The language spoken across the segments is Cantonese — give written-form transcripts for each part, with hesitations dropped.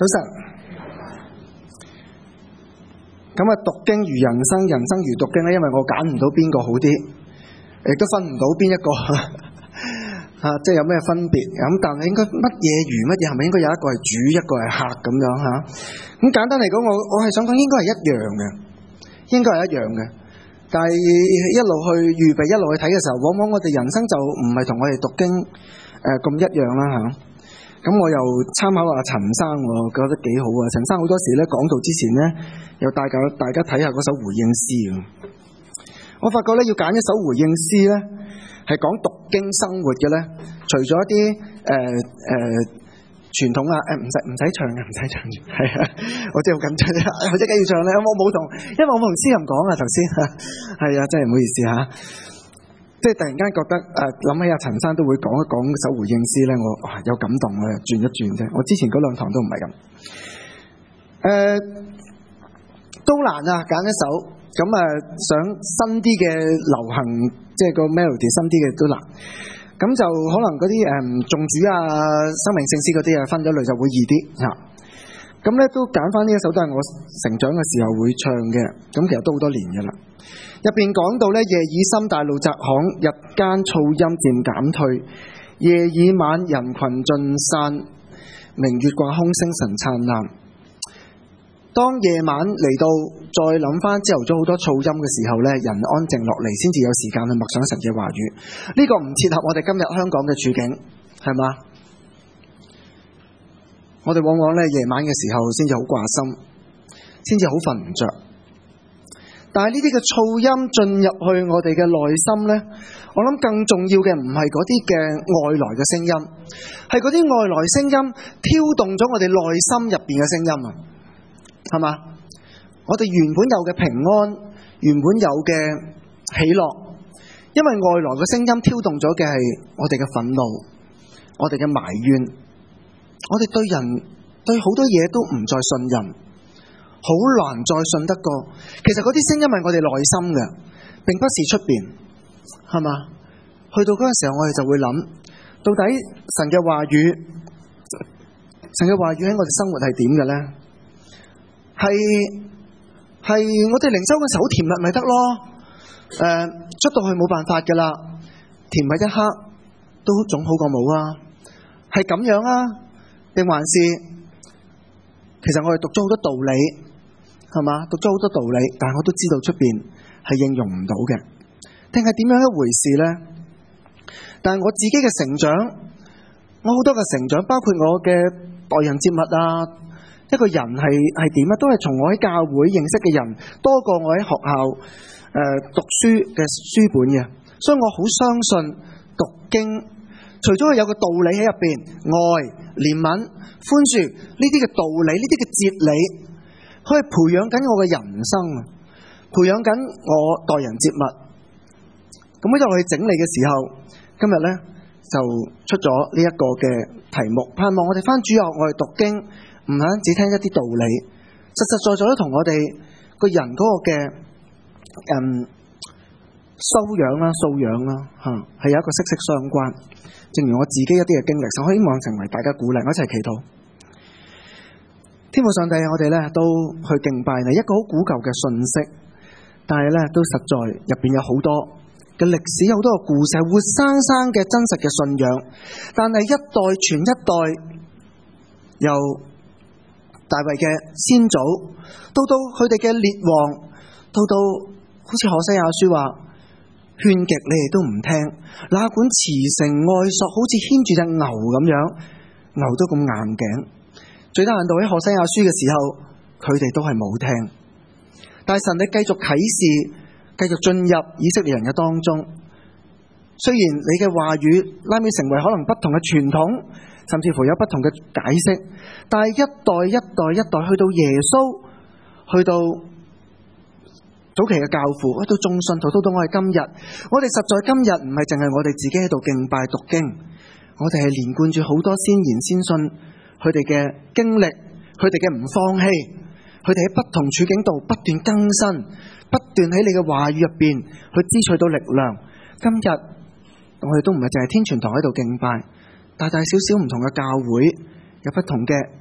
晨。咁啊，讀經如人生，人生如讀經咧，因為我揀唔到邊個好啲，亦都分唔到邊一個即係有咩分別。咁但係應該乜嘢如乜嘢，係咪應該有一個係主，一個係客咁樣嚇？咁簡單嚟講，我係想講應該係一樣嘅，應該係一樣嘅。但係一路去預備，一路去睇嘅時候，往往我哋人生就唔係同我哋讀經咁一樣啦嚇。咁我又參考下陳生，我覺得幾好啊！陳生好多時咧講道之前咧，又帶大家睇下嗰首回應詩。我發覺咧要揀一首回應詩咧，係講讀經生活嘅咧，除咗一啲傳統啊，唔使唱嘅，唔使唱住，係啊，我真係好緊張啊！我即刻要唱咧，我冇同，因為我冇同詩人講啊，頭先係啊，真係唔好意思嚇。即係突然間覺得諗起阿陳生都會講一講首回應詩咧，我有感動啊，轉一轉啫。我之前嗰兩堂都唔係咁，都難啊，揀一首咁想新啲嘅流行，即係個 melody 新啲嘅都難。咁就可能嗰啲頌主啊、生命聖詩嗰啲啊，分咗類就會易啲嚇。咁咧都揀翻呢一首都係我成長嘅時候會唱嘅，咁其實都好多年嘅啦。入邊講到咧，夜已深，大路窄巷，日間噪音漸減退，夜已晚，人群盡散，明月掛空，星辰燦爛。當夜晚嚟到，再諗翻朝頭早好多噪音嘅時候咧，人安靜落嚟，先至有時間去默想神嘅話語。呢個唔切合我哋今日香港嘅處境，係嘛？我哋往往咧夜晚嘅時候先至好掛心，先至好瞓唔着。但係呢啲嘅噪音進入去我哋嘅內心呢，我諗更重要嘅唔係嗰啲嘅外來嘅聲音，係嗰啲外來聲音挑動咗我哋內心入邊嘅聲音啊，係嘛？我哋原本有嘅平安，原本有嘅喜樂，因為外來嘅聲音挑動咗嘅係我哋嘅憤怒，我哋嘅埋怨，我哋對人對好多嘢都唔再信任。好難再信得過，其實嗰啲聲音係我哋內心嘅，並不是出邊，係嘛？去到嗰個時候，我哋就會諗，到底神嘅話語喺我哋生活係點嘅咧？係我哋靈修嘅時候好甜蜜咪得咯？出到去冇辦法噶啦，甜蜜一刻都總好過冇啊！係咁樣啊？定還是其實我哋讀咗好多道理？係嘛？讀咗好多道理，但係我都知道出邊係應用唔到嘅，定係點樣一回事呢？但係我自己嘅成長，我好多嘅成長，包括我嘅待人接物啊，一個人係點啊，都係從我喺教會認識嘅人多過我喺學校讀書嘅書本嘅，所以我好相信讀經，除咗佢有個道理喺入邊，愛、憐憫、寬恕呢啲嘅道理，呢啲嘅哲理。佢係培養緊我嘅人生，培養緊我待人接物。咁喺度去整理嘅時候，今日咧就出咗呢一個嘅題目，盼望我哋返主日學，我哋讀經唔單止聽一啲道理，實實在在都同我哋個人嗰個嘅修養啦、素養啦，係有一個息息相關。正如我自己一啲嘅經歷，我希望成為大家鼓勵，我一齊祈禱。天父上帝，我哋咧都去敬拜你，一個好古舊嘅信息，但係咧都實在入邊有好多嘅歷史，有好多嘅故事，係活生生嘅真實嘅信仰。但係一代傳一代，由大衛嘅先祖，到佢哋嘅列王，到好似何西阿書話，勸極你哋都唔聽，哪管慈繩愛索，好似牽住隻牛咁樣，牛都咁硬頸。最低限度喺何西阿書嘅時候，佢哋都係冇聽。但係神你繼續啟示，繼續進入以色列人嘅當中。雖然你嘅話語拉尾成為可能不同嘅傳統，甚至乎有不同嘅解釋，但係一代一代一代去到耶穌，去到早期嘅教父，去到眾信徒，到我哋今日，我哋實在今日唔係淨係我哋自己喺度敬拜讀經，我哋係連貫住好多先言先信。佢哋嘅經歷，佢哋嘅唔放棄，佢哋喺不同處境度不斷更新，不斷喺你嘅話語入邊去支取到力量。今日我哋都唔係淨係天傳堂喺度敬拜，大大小小唔同嘅教會有不同嘅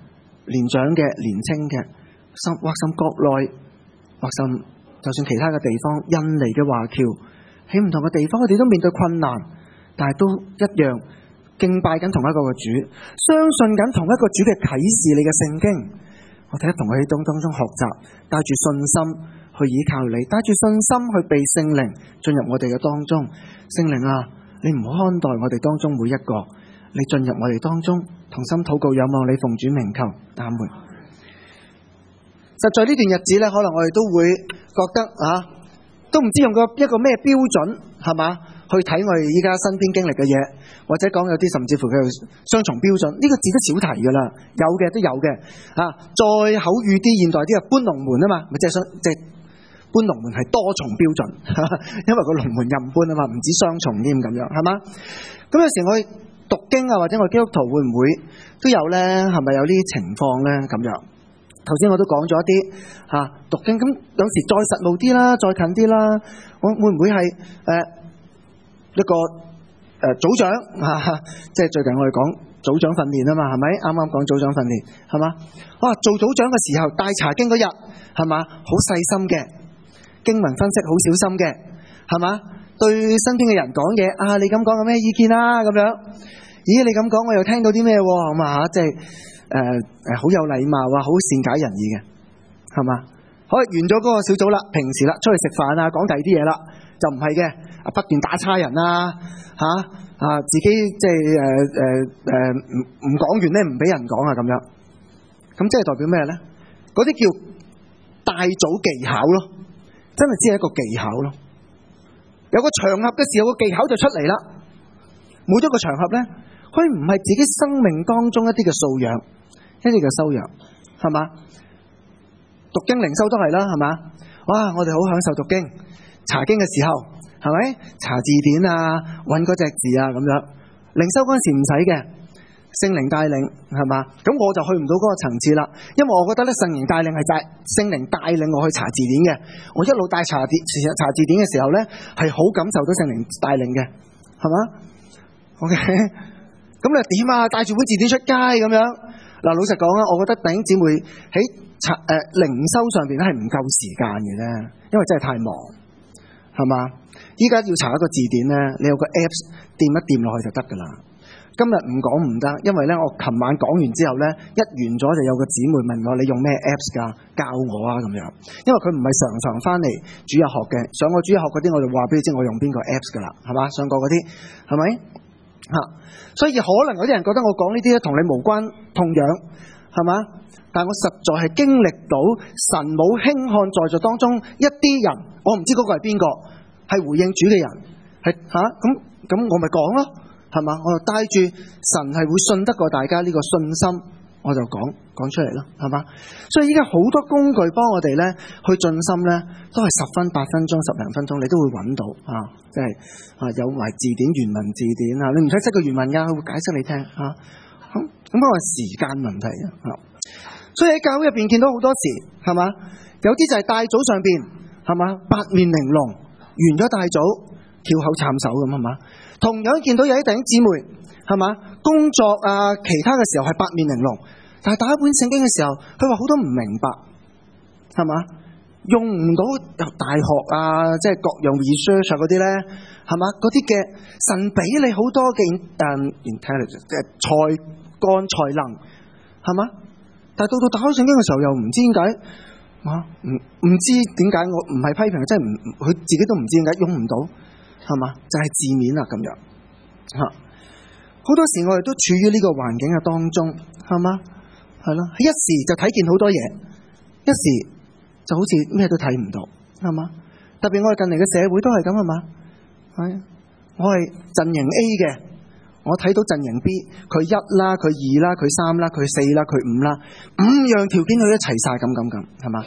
年長嘅、年青嘅，或甚國內，或甚就算其他嘅地方，印尼嘅華僑喺唔同嘅地方，佢哋都面對困難，但係都一樣敬拜緊同一個嘅主，相信緊同一個主嘅啟示，你嘅聖經，我哋一同佢喺當中學習，帶住信心去依靠你，帶住信心去被聖靈進入我哋嘅當中。聖靈啊，你唔好看待我哋當中每一個，你進入我哋當中，同心禱告，仰望你，奉主名求，阿們。實在呢段日子咧，可能我哋都會覺得都唔知用一個咩標準，係嘛，去睇我哋依家身邊經歷嘅嘢，或者講有啲甚至乎佢有雙重標準，呢個字都少提噶啦，有嘅都有嘅。再口語啲、現代啲啊，搬龍門啊嘛，咪即係搬龍門係多重標準，因為個龍門任搬啊嘛，唔止雙重添咁樣，係嘛？咁有時我哋讀經啊，或者我基督徒會唔會都有咧？係咪有呢啲情況咧？咁樣，頭先我都講咗一啲讀經，咁有時再實務啲啦，再近啲啦，我會唔會係一個組長即係最近我哋講組長訓練啊嘛，係咪？啱啱講組長訓練，係嘛？哇，做組長嘅時候帶查經嗰日，係嘛？好細心嘅，經文分析好小心嘅，係嘛？對身邊嘅人講嘢你咁講有咩意見啊？咁樣，咦，你咁講我又聽到啲咩？咁即係好有禮貌好善解人意嘅，係嘛？好，完咗嗰個小組啦，平時啦，出去食飯講第二啲嘢啦，就唔係嘅，不斷打叉人自己即係唔講完咧，唔俾人講咁樣，咁即係代表咩咧？嗰啲叫帶組技巧咯，真係只係一個技巧咯。有個場合嘅時候，個技巧就出嚟啦。每一個場合咧，佢唔係自己生命當中一啲嘅素養，一啲嘅修養，係嘛？讀經靈修都係啦，係嘛？哇，我哋好享受讀經查經嘅時候，係咪？查字典搵嗰隻字咁樣。靈修嗰陣時唔使嘅，聖靈帶領，係嘛？咁我就去唔到嗰個層次啦，因為我覺得咧，聖靈帶領係聖靈帶領我去查字典嘅。我一路帶查字典嘅時候咧，係好感受到聖靈帶領嘅，係嘛 ？OK， 咁你點帶住本字典出街咁樣？嗱，老實講我覺得弟兄姊妹喺靈修上邊咧係唔夠時間嘅咧，因為真係太忙，係嘛？依家要查一個字典咧，你有個 apps 掂一掂落去就得噶啦。今日唔講唔得，因為咧我琴晚講完之後咧，一完咗就有個姊妹問我，你用咩 apps 噶？教我咁樣。因為佢唔係常常翻嚟主日學嘅，上過主日學嗰啲我就話俾你知我用邊個 apps 噶啦，係嘛？上過嗰啲係咪？所以可能有啲人覺得我講呢啲咧同你無關痛癢，係嘛？但我實在係經歷到神冇輕看在座當中一啲人，我唔知嗰個係邊個，係回應主嘅人，係咁我咪講咯，係嘛？我就帶住神係會信得過大家呢個信心，我就講出嚟咯，係嘛？所以依家好多工具幫我哋咧去進心咧，都係10分8分鐘10零分鐘，你都會揾到即係有埋字典原文字典你唔使識個原文噶，佢會解釋你聽咁我係時間問題所以喺教會入邊見到好多時，係嘛？有啲就係帶組上邊，係嘛？八面玲瓏，完咗帶組翹口插手咁，係嘛？同樣見到有啲弟兄姊妹，係嘛？工作其他嘅時候係八面玲瓏，但係打一本聖經嘅時候，佢話好多唔明白，係嘛？用唔到入大學即係各樣 research 嗰啲咧，係嘛？嗰啲嘅神俾你好多嘅intelligence 即係才幹才能，係嘛？但係到打開聖經嘅時候，又唔知點解唔知點解，我唔係批評，真係佢自己都唔知點解用唔到，係嘛？就係字面咁樣好多時我哋都處於呢個環境嘅當中，係嘛？係咯，一時就睇見好多嘢，一時就好似咩都睇唔到，係嘛？特別我哋近嚟嘅社會都係咁，係嘛？我係陣營 A 嘅，我睇到陣營 B， 佢1啦，佢2啦，佢3啦，佢4啦，佢5啦，5樣條件佢一齊晒咁，係嘛？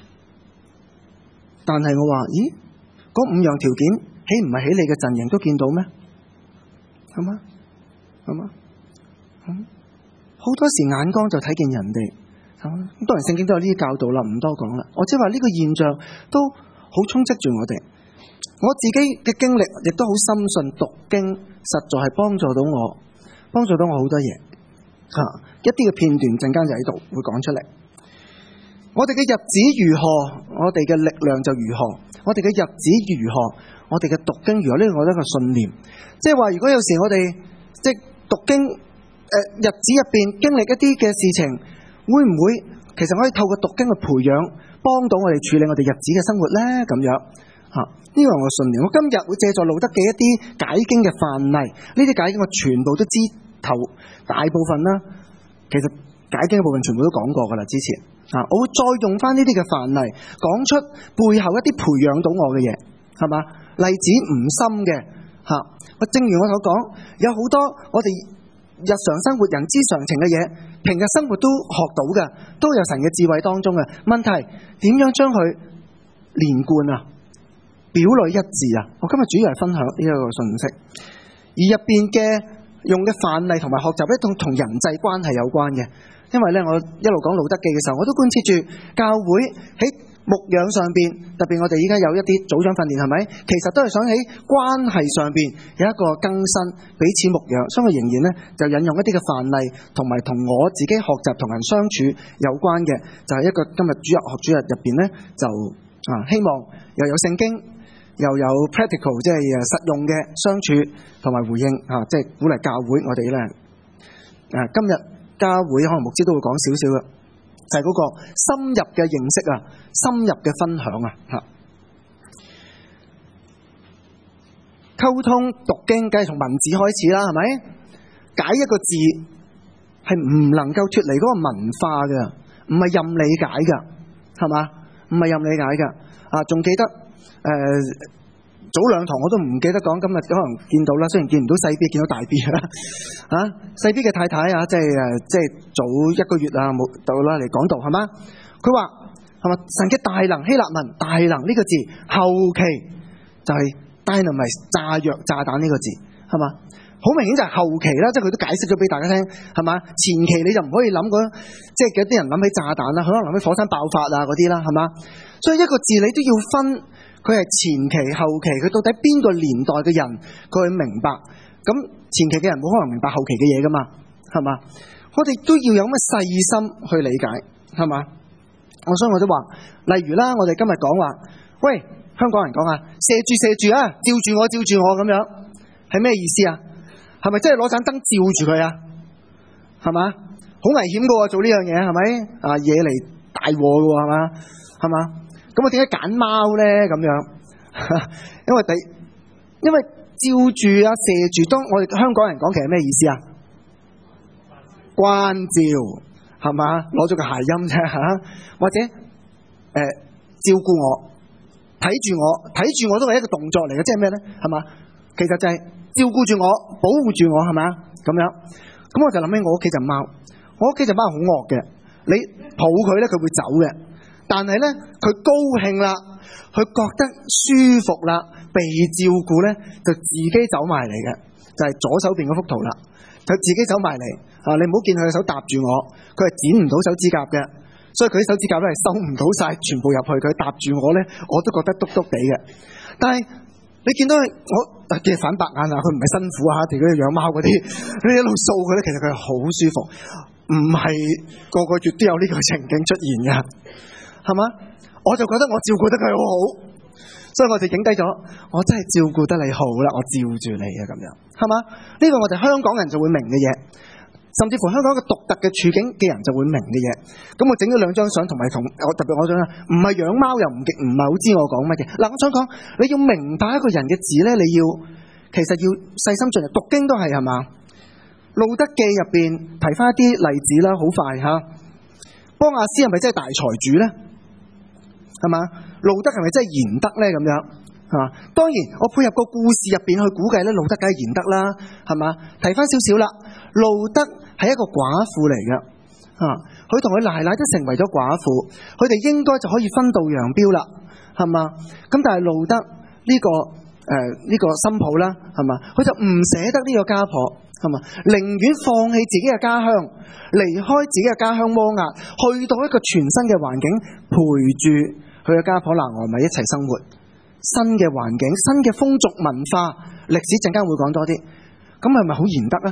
但係我話，咦，嗰5樣條件豈唔係喺你嘅陣營都見到咩？係嘛？好多時眼光就睇見人哋，咁當然聖經都有呢啲教導啦，唔多講啦。我即係話呢個現象都好充斥住我哋。我自己嘅經歷亦都好深信讀經實在係幫助到我好多嘢， 一啲嘅片段陣間就喺度會講出嚟。我哋嘅日子如何，我哋嘅力量就如何；我哋嘅日子如何，我哋嘅讀經如何。呢個我一個信念，即係話如果有時我哋即係讀經日子入邊經歷一啲嘅事情，會唔會其實可以透過讀經去培養，幫到我哋處理我哋日子嘅生活呢？咁樣呢個係我信念。我今日會借助路德記一啲解經嘅範例，呢啲解經我全部都知頭大部分啦。其實解經嘅部分全部都講過噶啦，之前我會再用翻呢啲嘅範例，講出背後一啲培養到我嘅嘢，係嘛？例子唔深嘅正如我所講，有好多我哋日常生活人之常情嘅嘢，平日生活都學到嘅，都有神嘅智慧當中嘅。問題點樣將佢連貫表裏一致我今日主要係分享呢一個信息，而入邊嘅用嘅範例同埋學習咧，同人際關係有關嘅。因為咧，我一路講路德記嘅時候，我都關切住教會喺牧養上邊，特別我哋依家有一啲組長訓練，係咪？其實都係想喺關係上邊有一個更新，彼此牧養。所以我仍然咧就引用一啲嘅範例，同埋同我自己學習同人相處有關嘅，就係一個今日主日學主日入邊咧，就希望又有聖經，又有 practical， 即係實用嘅相處同埋回應即係鼓勵教會我哋咧今日教會可能牧師都會講少少嘅，就係嗰個深入嘅認識深入嘅分享溝通讀經梗係從文字開始啦，係咪？解一個字係唔能夠脫離嗰個文化嘅，唔係任理解嘅，係嘛？唔係任理解嘅仲記得早兩堂我都唔記得講，今日可能見到啦，雖然見唔到細 B， 見到大 B 細 B 嘅太太即係早一個月冇到啦嚟講道，係嘛？佢話係嘛？神嘅大能，希臘文大能呢個字後期就係 dynamite 炸彈呢個字，係嘛？好明顯就係後期啦，即係佢都解釋咗俾大家聽，係嘛？前期你就唔可以諗即係有啲人諗起炸彈啦，佢可能諗起火山爆發嗰啲啦，係嘛？所以一個字你都要分，佢係前期後期，佢到底邊個年代嘅人佢會明白，咁前期嘅人冇可能明白後期嘅嘢噶嘛，係嘛？我哋都要有咁嘅細心去理解，係嘛？所以我都話，例如啦，我哋今日講話，喂，香港人講射住照住我咁樣，係咩意思啊？係咪真係攞盞燈照住佢係嘛？好危險噶做呢樣嘢，係咪惹嚟大禍噶係嘛？咁我點解揀貓咧？咁樣，因為照住射住，當我哋香港人講，其實咩意思關照係嘛？攞咗個諧音啫或者照顧我，睇住我都係一個動作嚟嘅，即係咩咧？係嘛？其實就係照顧住我，保護住我，係嘛？咁樣，咁我就諗起我屋企隻貓，我屋企隻貓好惡嘅，你抱佢咧，佢會走嘅。但係咧，佢高興啦，佢覺得舒服啦，被照顧咧，就自己走埋嚟嘅，就係左手邊嗰幅圖啦，就自己走埋嚟你唔好見佢嘅手搭住我，佢係剪唔到手指甲嘅，所以佢啲手指甲咧係收唔到晒全部入去，佢搭住我咧，我都覺得篤篤地嘅。但係你見到我嘅反白眼佢唔係辛苦譬如嗰啲養貓嗰啲，你一路掃佢咧，其實佢係好舒服，唔係個個月都有呢個情景出現嘅。係嘛？我就覺得我照顧得佢好好，所以我就影低咗。我真係照顧得你好啦，我照住你咁樣，係嘛？呢個我哋香港人就會明嘅嘢，甚至乎香港一個獨特嘅處境嘅人就會明嘅嘢。咁我整咗兩張相，同埋特別我想唔係養貓又唔係好知我講乜嘅。嗱，我想講你要明白一個人嘅字咧，你要其實要細心進入讀經都係嘛？路德記入邊提翻一啲例子啦，好快波亞斯係咪真係大財主咧？係嘛？路德係咪真係賢德咧？咁樣係嘛？當然，我配合個故事入邊去估計咧，路德梗係賢德啦，係嘛？提翻少少啦，路德係一個寡婦嚟嘅，佢同佢奶奶都成為咗寡婦，佢哋應該就可以分道揚鑣啦，係嘛？咁但係路德呢個新抱啦，係嘛？佢就唔捨得呢個家婆，係嘛？寧願放棄自己嘅家鄉，離開自己嘅家鄉摩押，去到一個全新嘅環境，陪住佢嘅家婆拿俄米一齊生活，新嘅環境、新嘅風俗文化、歷史，陣間會講多啲。咁係咪好賢德啊？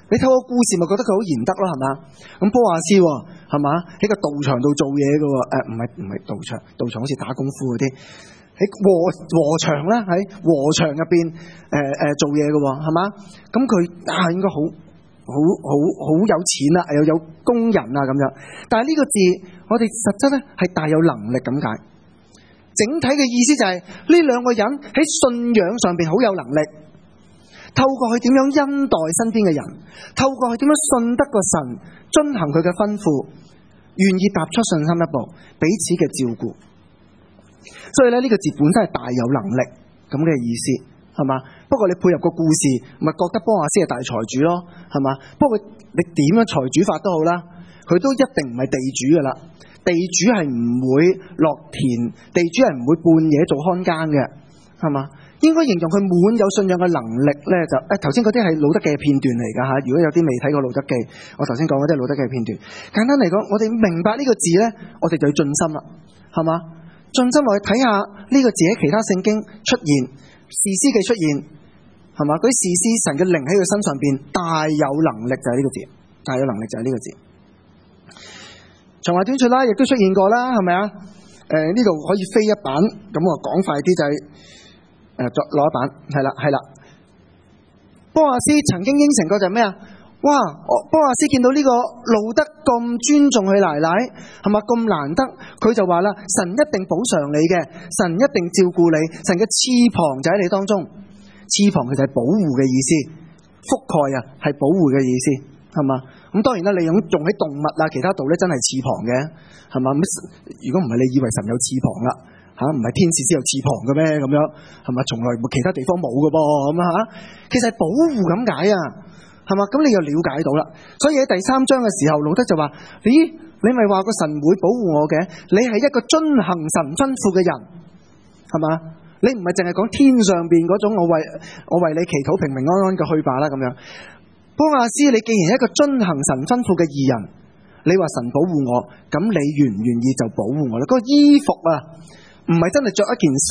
你睇個故事咪覺得佢好賢德咯，係嘛？咁波亞斯係嘛？喺個道場度做嘢嘅，唔係道場，道場好似打功夫嗰啲，喺禾場啦，喺禾場入邊做嘢嘅，係嘛？咁佢應該好有錢啦，又有工人啊咁樣。但係呢個字，我哋實質咧係大有能力咁解。整體嘅意思就係呢兩個人喺信仰上邊好有能力。透過佢點樣恩待身邊嘅人，透過佢點樣信得個神，遵行佢嘅吩咐，願意踏出信心一步，彼此嘅照顧。所以咧呢個字本身係大有能力咁嘅意思，係嘛？不過你配合個故事，咪覺得波亞斯係大財主咯，係嘛？不過你點樣財主法都好啦，佢都一定唔係地主噶啦。地主係唔會落田，地主係唔會半夜做看更嘅，係嘛？應該形容佢滿有信仰嘅能力咧，就頭先嗰啲係路德記嘅片段嚟㗎嚇。如果有啲未睇過路德記，我頭先講嗰啲係路德記嘅片段。簡單嚟講，我哋明白呢個字咧，我哋就要盡心啦，係嘛？盡心落去睇下呢個字喺其他聖經出現，士師記出現，係嘛？嗰啲士師神嘅靈喺佢身上邊大有能力就係呢個字，大有能力就係呢個字。長話短説啦，亦都出現過啦，係咪啊？呢度可以飛一版，咁我講快啲就係。再攞一版，係啦。波亞斯曾經應承過就係咩啊？哇！波亞斯見到呢個路德咁尊重佢奶奶，係嘛？咁難得，佢就話啦：神一定補償你嘅，神一定照顧你，神嘅翅膀就喺你當中。翅膀其實係保護嘅意思，覆蓋啊係保護嘅意思，係嘛？咁當然啦，你用喺動物啊其他度咧，真係翅膀嘅，係嘛？如果唔係，你以為神有翅膀啦？唔係天使先有翅膀嘅咩？咁樣係咪？從來其他地方冇嘅噃咁啊！其實係保護咁解啊，係嘛？咁你又了解到啦。所以喺第3章嘅時候，路德就話：咦，你咪話個神會保護我嘅？你係一個遵行神吩咐嘅人，係嘛？你唔係淨係講天上邊嗰種我為你祈禱平平安安嘅去吧啦咁樣。波亞斯，你既然係一個遵行神吩咐嘅義人，你話神保護我，咁你願唔願意就保護我啦？嗰個衣服啊！唔係真係着一件衫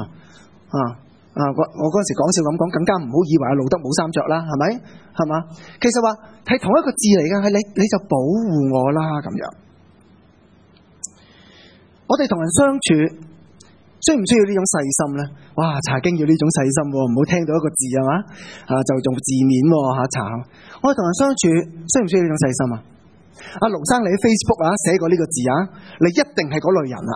我嗰陣時講笑咁講，更加唔好以為阿路德冇衫着啦，係咪？係嘛？其實話係同一個字嚟嘅，係你就保護我啦咁樣。我哋同人相處，需唔需要呢種細心咧？哇！查經要呢種細心，唔好聽到一個字係嘛？就用字面查。我哋同人相處，需唔需要呢種細心啊？阿盧生，你喺 Facebook 寫過呢個字你一定係嗰類人啦。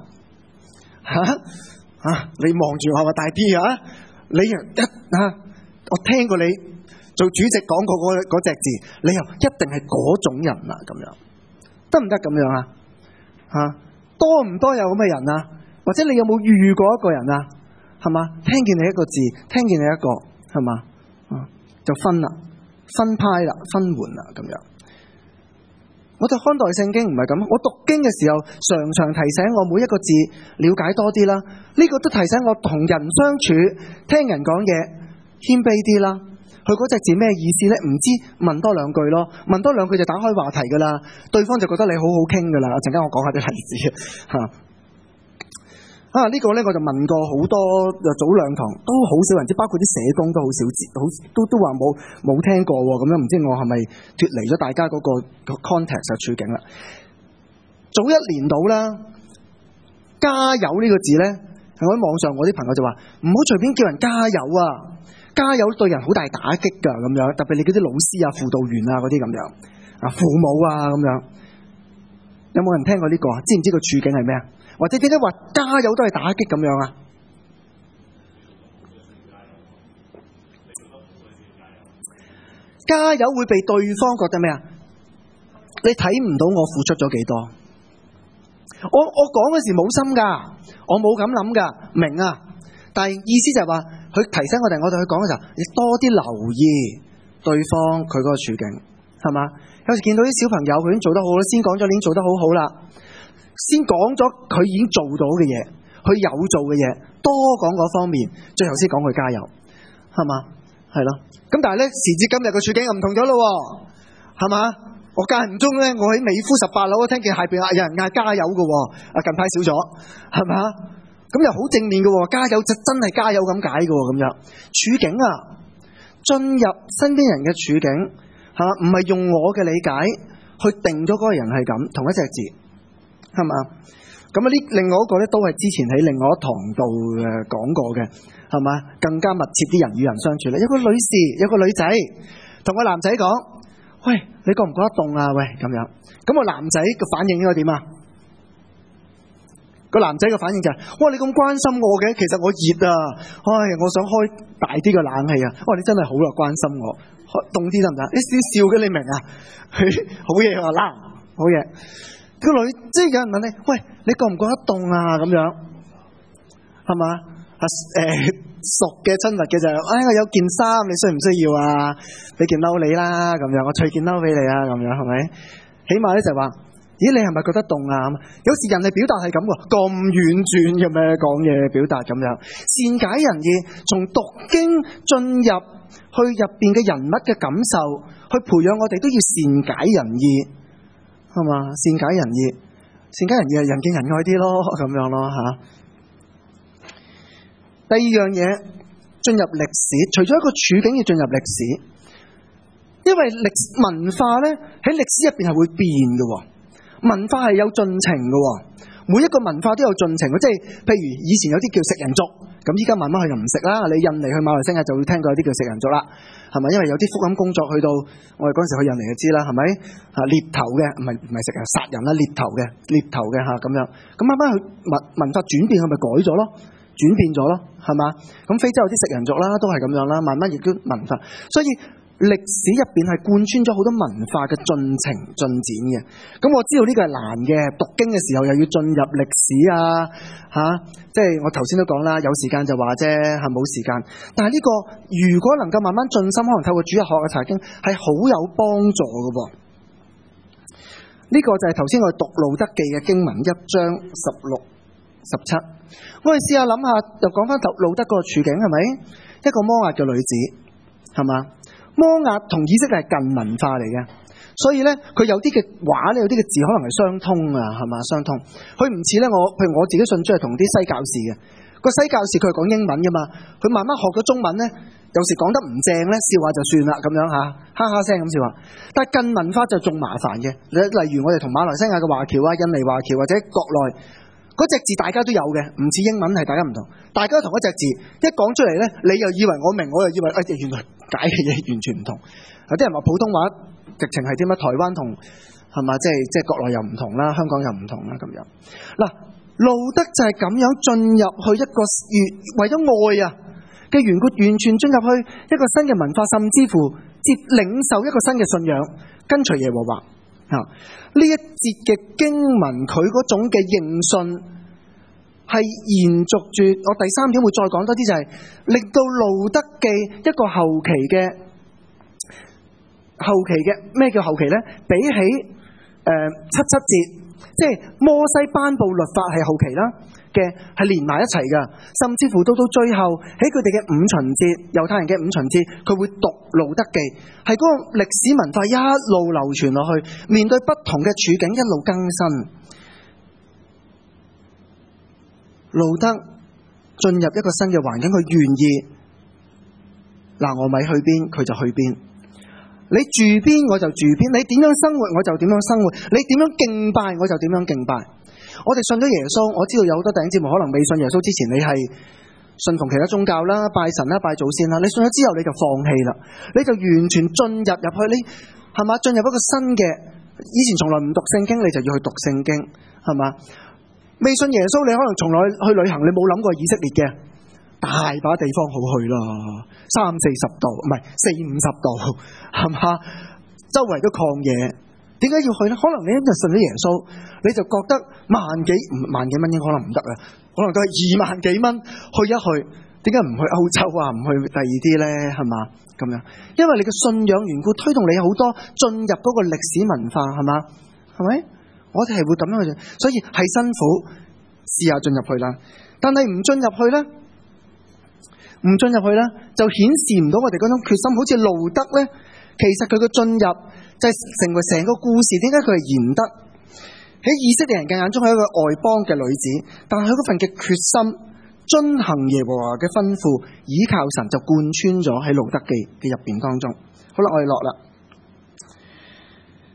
你望住我話大啲你我聽過你做主席講過嗰隻字，你又一定係嗰種人啦，咁樣得唔得咁樣多唔多有咁嘅人或者你有冇遇過一個人係嘛？聽見你一個字，聽見你一個係嘛？就分啦，分派啦，分門啦，咁樣。我哋看待聖經唔係咁，我讀經嘅時候常常提醒我每一個字了解多啲啦，呢個都提醒我同人相處，聽人講嘢謙卑啲啦。佢嗰隻字咩意思呢？唔知，問多兩句咯，問多兩句就打開話題噶啦，對方就覺得你好好傾噶啦。陣間我講下啲例子呢個呢，我就問過好多，早兩堂都好少人知，包括啲社工都好少知，都話冇聽過咁樣，唔知我係咪脫離咗大家嗰個 context 處境啦？早1年到啦，加油呢個字呢，喺網上我啲朋友就話唔好隨便叫人加油加油對人好大打擊噶咁樣，特別你嗰啲老師輔導員嗰啲咁樣父母咁樣，有冇人聽過呢個？知唔知個處境係咩啊？或者點解話加油都係打擊咁樣加油會被對方覺得咩啊？你睇唔到我付出咗幾多？我講嗰時冇心噶，我冇咁諗噶，明啊？但係意思就係話，佢提醒我哋去講嘅時候，你多啲留意對方佢嗰個處境，係嘛？有時見到啲小朋友佢已經做得好啦，先講咗已經做得好好啦。先講咗佢已經做到嘅嘢，佢有做嘅嘢，多講嗰方面，最後先講佢加油，係嘛？係咯。咁但係咧，時至今日個處境又唔同咗咯，係嘛？我間唔中咧，我喺美孚18樓，我聽見下邊有人嗌加油嘅，近排少咗，係嘛？咁又好正面嘅，加油就真係加油咁解嘅，咁樣處境進入身邊人嘅處境， 係嘛？唔係用我嘅理解去定咗嗰個人係咁，同一隻字，係嘛？咁啊，另外一個咧都係之前喺另外一堂度講過嘅，係嘛？更加密切啲人與人相處咧。有個女士，有個女仔同個男仔講：喂，你覺唔覺得凍啊？喂，咁樣。咁個男仔嘅反應應該點啊？個男仔嘅反應就係：哇，你咁關心我嘅，其實我熱啊，唉，我想開大啲嘅冷氣啊。哇，你真係好啦，關心我，凍啲得唔得？你先笑嘅，你明啊？好嘢啊，嗱，好嘢。個女即係有人問你：喂，你覺唔覺得凍啊？咁樣係嘛？熟嘅親密嘅就係：我有件衫，你需唔需要啊？俾件褸你啦，咁樣我除件褸俾你啊，咁樣係咪？起碼咧就話：咦，你係咪覺得凍啊？有時人哋表達係咁喎，咁婉轉嘅咩講嘢表達咁樣，善解人意，從讀經進入去入邊嘅人物嘅感受，去培養我哋都要善解人意，係嘛？善解人意，善解人意係人見人愛啲咯，咁樣咯吓。第二樣嘢，進入歷史，除咗一個處境要進入歷史，因為文化咧喺歷史入邊係會變嘅，文化係有進程嘅，每一個文化都有進程嘅，即係譬如以前有啲叫食人族，咁依家慢慢去就唔食啦。你印尼去馬來西亞就會聽到有啲叫食人族啦，係咪？因為有啲福音工作去到我哋嗰陣時去印尼就知啦，係咪？獵頭嘅，唔係食人，殺人啦，獵頭嘅吓咁樣。咁慢慢去文化轉變，佢咪改咗咯，轉變咗咯，係嘛？咁非洲有啲食人族啦，都係咁樣啦，慢慢亦都文化，所以歷史入邊係貫穿咗好多文化嘅進程進展嘅。咁我知道呢個係難嘅，讀經嘅時候又要進入歷史啊，即係我頭先都講啦，有時間就話啫，係冇時間。但係呢個如果能夠慢慢進心，可能透過主日學嘅查經係好有幫助嘅噃。呢個就係頭先我哋讀路得記嘅經文1章16、17。我哋試下諗下，又講翻路得個處境係咪？一個摩押嘅女子係嘛？摩押同以色列係近文化嚟嘅，所以咧佢有啲嘅話咧，有啲嘅字可能係相通啊，係嘛？相通。佢唔似咧譬如我自己信主係同啲西教士嘅，個西教士佢係講英文噶嘛，佢慢慢學咗中文咧，有時講得唔正咧，笑話就算啦咁樣吓，哈哈聲咁笑話。但係近文化就仲麻煩嘅，例如我哋同馬來西亞嘅華僑啊、印尼華僑或者國內。嗰隻字大家都有嘅，唔似英文係大家唔同，大家同一隻字一講出嚟咧，你又以為我明，我又以為原來解嘅嘢完全唔同。有啲人話普通話直情係點啊？台灣同係嘛，即係國內又唔同啦，香港又唔同啦咁樣。嗱，路得就係咁樣進入去一個為咗愛啊嘅緣故，完全進入去一個新嘅文化，甚至乎領受一個新嘅信仰，跟隨耶和華。呢一節嘅經文，佢嗰種嘅認信係延續住。我第3點會再講多啲，就係令到路得記一個後期嘅咩叫後期呢？比起77節，即係摩西頒布律法係後期啦嘅，係連埋一齊噶。甚至乎到最後喺佢哋嘅五旬節，猶太人嘅五旬節，佢會讀路得記，係嗰個歷史文化一路流傳落去，面對不同嘅處境一路更新。路得進入一個新嘅環境，佢願意拿俄米去邊佢就去邊，你住邊我就住邊，你點樣生活我就點樣生活，你點樣敬拜我就點樣敬拜。我哋信咗耶穌，我知道有好多弟兄姊妹可能未信耶穌之前，你係信奉其他宗教啦、拜神啦、拜祖先啦。你信咗之後你就放棄啦，你就完全進入去，你係嘛？進入一個新嘅，以前從來唔讀聖經，你就要去讀聖經，係嘛？未信耶穌，你可能從來去旅行，你冇諗過以色列嘅大把地方好去啦，30-40度唔係40-50度，係嘛？周圍都曠野。點解要去呢？可能你一日信咗耶穌，你就覺得萬幾蚊應該可能唔得啦，可能都係2萬幾蚊去一去。點解唔去歐洲啊？唔去第二啲呢？係嘛咁樣？因為你嘅信仰緣故，推動你好多進入嗰個歷史文化，係嘛？係咪？我哋係會咁樣去，所以係辛苦，試下進入去啦。但係唔進入去呢，就顯示唔到我哋嗰種決心。好似路得呢，其實佢嘅進入就係成為成個故事。點解佢係賢德？喺以色列人嘅眼中係一個外邦嘅女子，但係佢嗰份嘅決心，遵行耶和華嘅吩咐，倚靠神，就貫穿咗喺路得記嘅入邊當中。好啦，我哋落啦。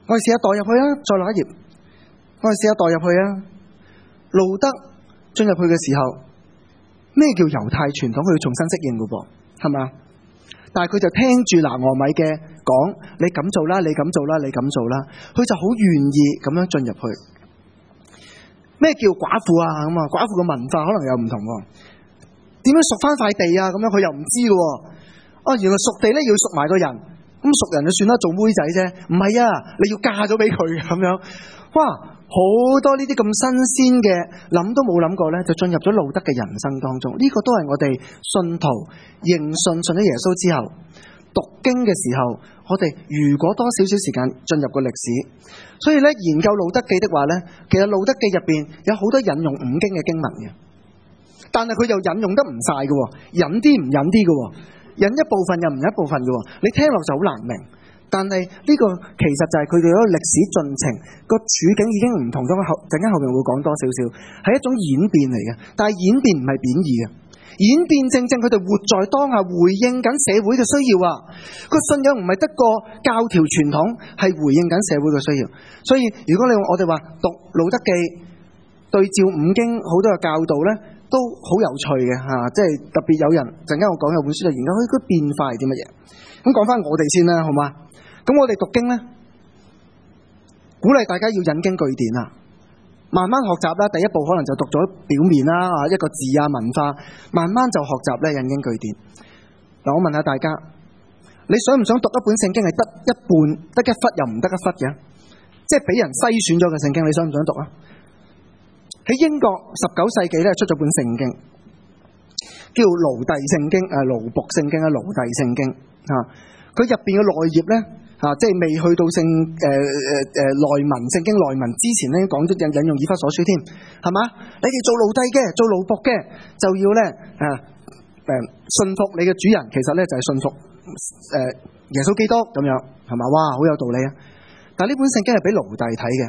我哋試下代入去啊，再落一頁，我哋試下代入去啊。路德進入去嘅時候，咩叫猶太傳統？佢要重新適應噶噃，係嘛？但係佢就聽住拿俄米嘅講，你咁做啦，你咁做啦，你咁做啦，佢就好願意咁樣進入去。咩叫寡婦啊？咁啊，寡婦嘅文化可能又唔同。點樣贖翻塊地啊？咁樣佢又唔知嘅。哦，原來贖地咧要贖埋個人，咁贖人就算啦，做妹仔啫。唔係啊，你要嫁咗俾佢咁樣。哇，好多呢啲咁新鮮嘅，諗都冇諗過咧，就進入咗路德嘅人生當中。呢個都係我哋信徒認信咗耶穌之後讀經嘅時候，我哋如果多少少時間進入個歷史，所以咧研究路德記的話咧，其實路德記入邊有好多引用五經嘅經文嘅，但係佢又引用得唔晒嘅，引啲唔引啲嘅，引一部分又唔引一部分嘅，你聽落就好難明。但係呢個其實就係佢哋嗰個歷史進程，個處境已經唔同咗。陣間後面會講多少少，係一種演變嚟嘅。但係演變唔係貶義嘅，演變正正佢哋活在當下，回應緊社會嘅需要啊！個信仰唔係得個教條傳統，係回應緊社會嘅需要。所以如果我哋話讀路德記對照五經好多嘅教導咧，都好有趣嘅嚇。即係特別有人陣間我講有本書就研究佢個變化係啲乜嘢。咁講翻我哋先啦，好嘛？咁我哋讀經咧，鼓勵大家要引經據典啊，慢慢學習啦。第一步可能就讀咗表面啦，一個字啊文化，慢慢就學習咧引經據典。嗱，我問下大家，你想唔想讀一本聖經係得一半，得一忽又唔得一忽嘅？即係俾人篩選咗嘅聖經，你想唔想讀啊？喺英國19世紀咧出咗本聖經，叫奴隸聖經，奴僕聖經啊，奴隸聖經啊，佢入邊嘅內頁咧。即係未去到內文聖經內文之前咧，講咗引用以弗所書添，係嘛？你哋做奴隸嘅，做奴僕嘅，就要咧信服你嘅主人，其實咧就係信服耶穌基督咁樣，係嘛？哇，好有道理啊！但係呢本聖經係俾奴隸睇嘅，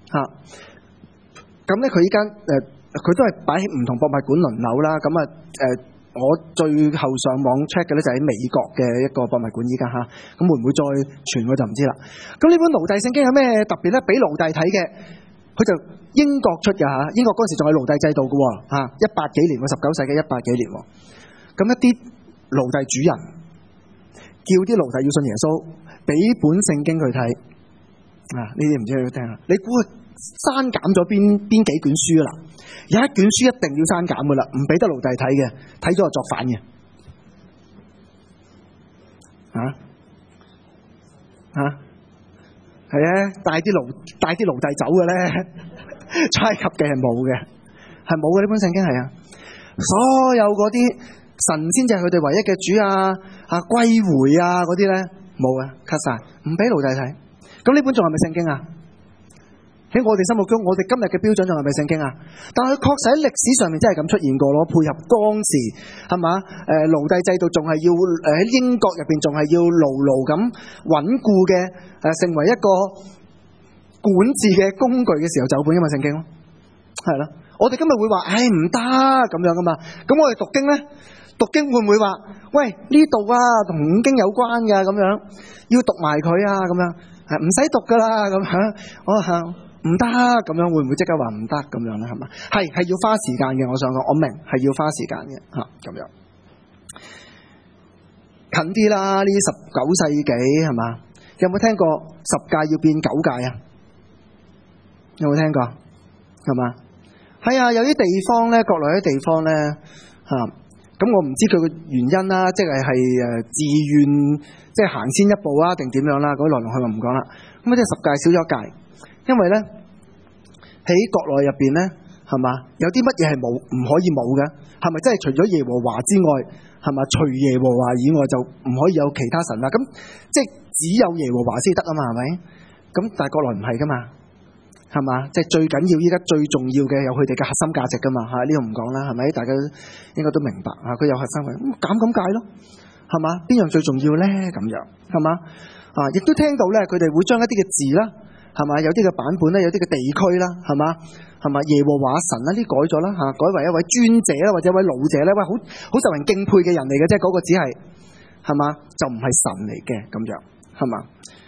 咁咧佢依間佢都係擺喺唔同博物館輪流啦，咁我最後上網 check 嘅咧就喺美國嘅一個博物館依家嚇，咁會唔會再傳我就唔知啦。咁呢本奴隸聖經有咩特別咧？俾奴隸睇嘅，佢就英國出嘅嚇，英國嗰陣時仲係奴隸制度嘅喎，100幾年喎，19世紀100幾年喎。咁一啲奴隸主人叫啲奴隸要信耶穌，俾本聖經佢睇呢啲唔知你要聽下。你估佢刪減咗邊幾卷書啦？有一卷書一定要刪減噶啦，唔俾得奴隸睇嘅，睇咗就作反嘅。係啊，帶啲奴隸走嘅咧，埃及嘅係冇嘅，係冇嘅，呢本聖經係啊，所有嗰啲神先至係佢哋唯一嘅主歸回嗰啲咧冇嘅 cut 晒，唔俾奴隸睇。咁呢本仲係咪聖經啊？喺我哋心目中，我哋今日嘅標準仲係咪聖經啊？但係佢確實喺歷史上面真係咁出現過咯，配合當時係嘛？奴隸制度仲係要喺英國入邊仲係要牢牢咁穩固嘅成為一個管治嘅工具嘅時候，就本因為聖經咯，係咯。我哋今日會話，唔得咁樣噶嘛？咁我哋讀經咧，讀經會唔會話，喂呢度同五經有關噶咁樣，要讀埋佢咁樣，唔使讀噶啦咁樣，唔得咁樣，會唔會即刻話唔得咁樣咧？係嘛？係要花時間嘅。我想講，我明係要花時間嘅咁樣。近啲啦，呢19世紀係嘛？有冇聽過10誡要變9誡啊？有冇聽過？係嘛？係啊，有啲地方咧，國內啲地方咧咁我唔知佢嘅原因啦，即係自願即係行先一步定點樣啦？嗰啲來龍去脈唔講啦。咁即係10誡少咗誡。因為咧喺國內入邊咧，係嘛，有啲乜嘢係冇唔可以冇嘅？係咪真係除咗耶和華之外，係嘛，除耶和華以外就唔可以有其他神啦？咁即係只有耶和華先得啊嘛？係咪？咁但係國內唔係噶嘛？係嘛？即係最緊要依家最重要嘅有佢哋嘅核心價值噶嘛？呢度唔講啦，係咪？大家應該都明白佢有核心嘅，咁解咯，係嘛？邊樣最重要咧？咁樣係嘛？亦都聽到咧，佢哋會將一啲嘅字啦。係嘛？有啲嘅版本咧，有啲嘅地區啦，係嘛？係嘛？耶和華神啦，呢改咗啦改為一位尊者啦，或者一位老者咧，喂，好受人敬佩嘅人嚟嘅啫，嗰個只係嘛？就唔係神嚟嘅咁樣，係嘛？咁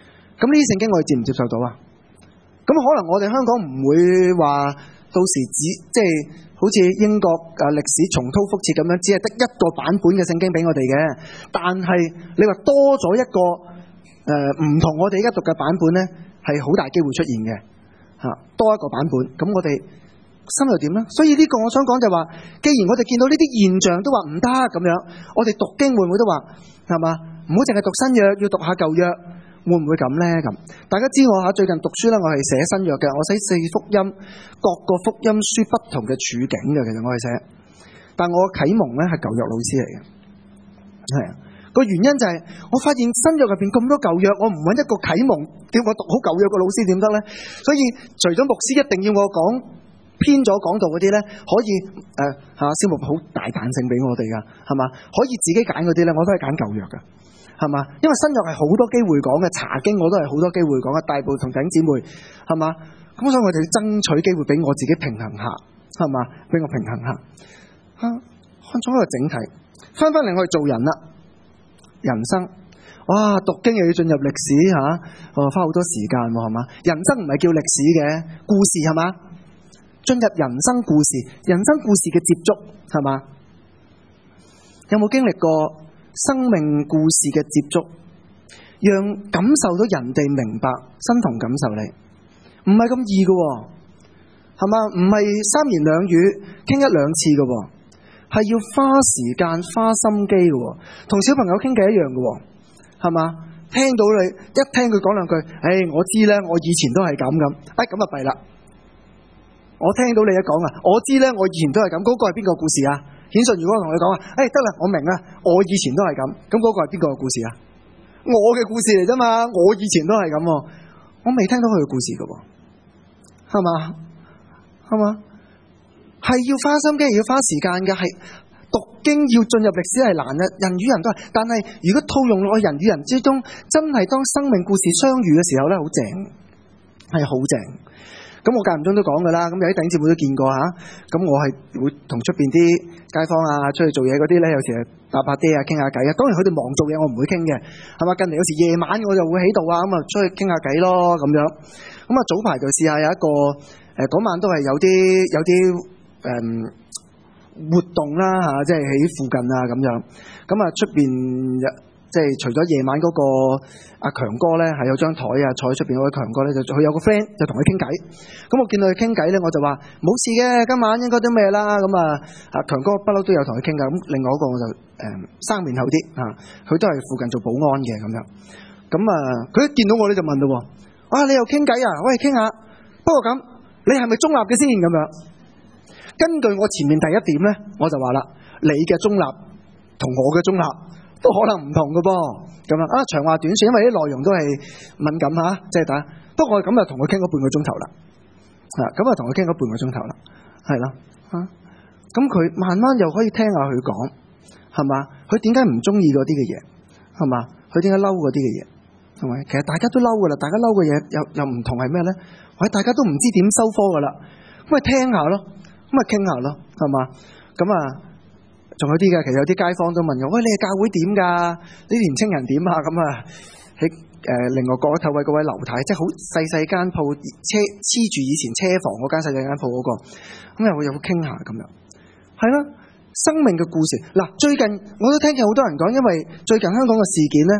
咁呢啲聖經我哋接唔接受到啊？咁可能我哋香港唔會話到時即係好似英國歷史重蹈覆轍咁樣，只係得一個版本嘅聖經俾我哋嘅。但係你話多咗一個唔同我哋而家讀嘅版本咧，係好大機會出現嘅嚇，多一個版本。咁我哋心又點咧？所以呢個我想講就話，既然我哋見到呢啲現象都話唔得咁樣，我哋讀經會唔會都話係嘛？唔好淨係讀新約，要讀下舊約，會唔會咁咧？咁大家知我嚇最近讀書咧，我係寫新約嘅，我寫四福音，各個福音書不同嘅處境嘅，其實我係寫，但我啟蒙咧係舊約老師嚟嘅，係啊。個原因就係我發現新約入邊咁多舊約，我唔揾一個啟蒙，叫我讀好舊約個老師點得咧？所以除咗牧師一定要我講偏咗講道嗰啲咧，可以蕭牧好大彈性俾我哋噶，係嘛？可以自己揀嗰啲咧，我都係揀舊約噶，係嘛？因為新約係好多機會講嘅，查經我都係好多機會講嘅，大部同弟兄姊妹係嘛？咁所以我哋要爭取機會俾我自己平衡下，係嘛？俾我平衡下看咗一個整體，翻嚟我哋做人啦。人生，哇！讀經又要進入歷史嚇，花好多時間喎，係嘛？人生唔係叫歷史嘅故事係嘛？進入人生故事，人生故事嘅接觸係嘛？有冇經歷過生命故事嘅接觸，讓感受到人哋明白，身同感受你，唔係咁易嘅喎，係嘛？唔係三言兩語傾一兩次嘅喎。係要花時間花心機嘅，同小朋友傾偈一樣嘅，係嘛？聽到你一聽佢講兩句，我知咧，我以前都係咁，咁啊弊啦！我聽到你一講啊，我知咧，我以前都係咁，嗰個係邊個故事啊？顯信如果我同你講啊，得啦，我明啦，我以前都係咁，咁嗰個係邊個嘅故事啊？我嘅故事嚟啫嘛，我以前都係咁，我未聽到佢嘅故事嘅，係嘛？係嘛？係要花心機，要花時間嘅，係讀經要進入歷史係難嘅，人與人都係。但係如果套用落去人與人之中，真係當生命故事相遇嘅時候咧，好正，係好正。咁我間唔中都講噶啦，咁有啲弟兄姊妹都見過吓。咁我係會同出邊啲街坊啊，出去做嘢嗰啲咧，有時搭下爹啊，傾下偈啊。當然佢哋忙做嘢，我唔會傾嘅，係嘛？近嚟有時夜晚我就會喺度啊，咁啊出去傾下偈咯，咁樣。咁啊早排就試下有一個嗰晚都係有啲活動啦嚇，即係喺附近啊咁樣。咁啊出邊即係除咗夜晚嗰個阿強哥咧，係有張台啊，坐喺出邊嗰位強哥咧，就佢有個 friend 就同佢傾偈。咁我見到佢傾偈咧，我就話冇事嘅，今晚應該都咩啦。咁啊強哥不嬲都有同佢傾偈。咁另外一個我就生面口啲嚇，佢都係附近做保安嘅咁樣。咁啊佢一見到我咧就問咯，你又傾偈啊？喂，傾下。不過咁你係咪中立嘅先咁樣？根據我前面第一點咧，我就話啦，你嘅中立同我嘅中立都可能唔同嘅噃，咁啊長話短說，因為啲內容都係敏感吓，即係打。不過我咁就同佢傾咗半個鐘頭啦，咁啊同佢傾咗半個鐘頭啦，係啦，咁佢慢慢又可以聽下佢講，係嘛？佢點解唔中意嗰啲嘅嘢，係嘛？佢點解嬲嗰啲嘅嘢，係咪？其實大家都嬲噶啦，大家嬲嘅嘢又唔同係咩咧？或者大家都唔知點收科噶啦，咁咪聽下咯。咁啊傾下咯，係嘛？咁啊，仲有啲嘅，其實有啲街坊都問我，喂，你係教會點㗎？啲年青人點啊？咁啊，喺另外嗰頭位嗰位劉太，即係好細間鋪，黐住以前車房嗰間細間鋪嗰個，咁又會傾下咁樣，係啦，生命嘅故事。嗱，最近我都聽見好多人講，因為最近香港嘅事件咧，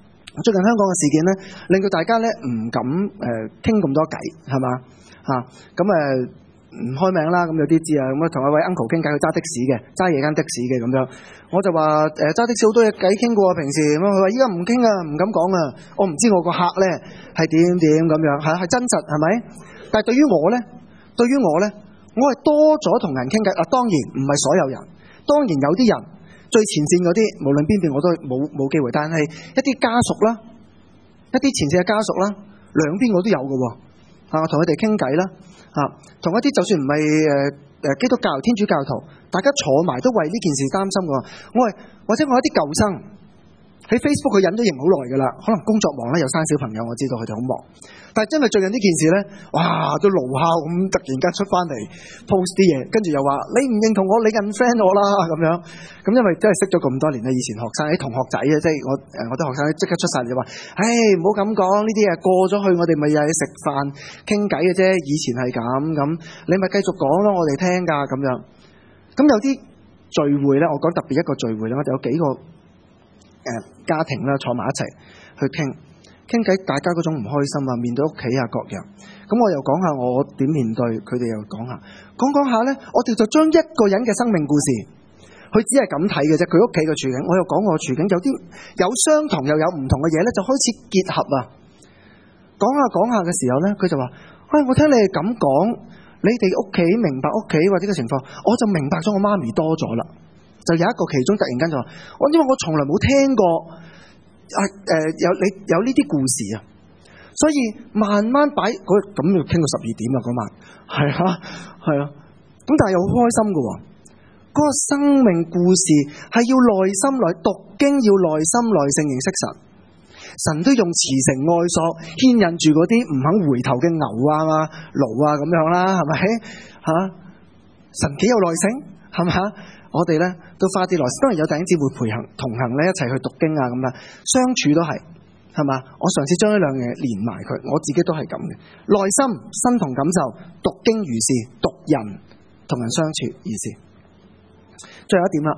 令到大家咧唔敢傾咁多偈，係嘛？咁唔開名啦，咁有啲知啊，咁啊同一位 uncle 傾偈，佢揸的士嘅，揸夜間的士嘅咁樣，我就話揸的士好多嘢偈傾過啊，平時咁佢話依家唔傾啊，唔敢講啊，我唔知我個客咧係點咁樣，係真實係咪？但係對於我咧，我係多咗同人傾偈啊，當然唔係所有人，當然有啲人最前線嗰啲，無論邊邊我都冇機會，但係一啲家屬啦，一啲前線嘅家屬啦，兩邊我都有嘅喎，我同佢哋傾偈啦。同一啲就算唔係基督教天主教徒，大家坐埋都為呢件事擔心嘅。或者我一啲舊生， 喺 Facebook 佢隱咗形好耐㗎啦，可能工作忙咧，又生小朋友，我知道佢哋好忙。但係真係最近呢件事咧，哇都怒哮咁，突然間出翻嚟 post 啲嘢，跟住又話你唔認同我，你 unfriend 我啦咁樣。咁因為真係識咗咁多年啦，以前學生啲同學仔啊，即係我啲學生即刻出晒嚟就話，唉唔好咁講，呢啲嘢過咗去，我哋咪又係食飯傾偈嘅啫，以前係咁，你咪繼續講咯，我哋聽㗎咁樣。咁有啲聚會咧，我講特別一個聚會咧，我哋有幾個家庭啦，坐埋一齊去傾偈，大家嗰種唔開心啊，面對屋企啊各樣。咁我又講下我點面對，佢哋又講下咧，我哋就將一個人嘅生命故事，佢只係咁睇嘅啫，佢屋企嘅處境，我又講我處境，有啲有相同又有唔同嘅嘢咧，就開始結合啊。講下嘅時候咧，佢就話：我聽你哋咁講，你哋屋企明白屋企或者嘅情況，我就明白咗我媽咪多咗啦。就有一個其中突然間就話：因為我從來冇聽過有呢啲故事啊，所以慢慢擺咁要傾到12點啦嗰晚，係啊，咁但係又好開心㗎喎。嗰個生命故事係要耐心來讀經，要耐心耐性認識神，神都用慈繩愛索牽引住嗰啲唔肯回頭嘅牛啊驢啊咁樣啦，係咪神幾有耐性係咪？我哋咧都花啲耐心，當然有弟兄姊妹陪行同行咧，一齊去讀經啊咁啦，相處都係嘛？我嘗試將呢兩樣嘢連埋佢，我自己都係咁嘅，耐心、身同感受，讀經如是，讀人同人相處如是。最後一點啦，